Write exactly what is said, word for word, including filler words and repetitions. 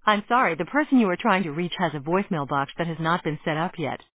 I'm sorry, the person you are trying to reach has a voicemail box that has not been set up yet.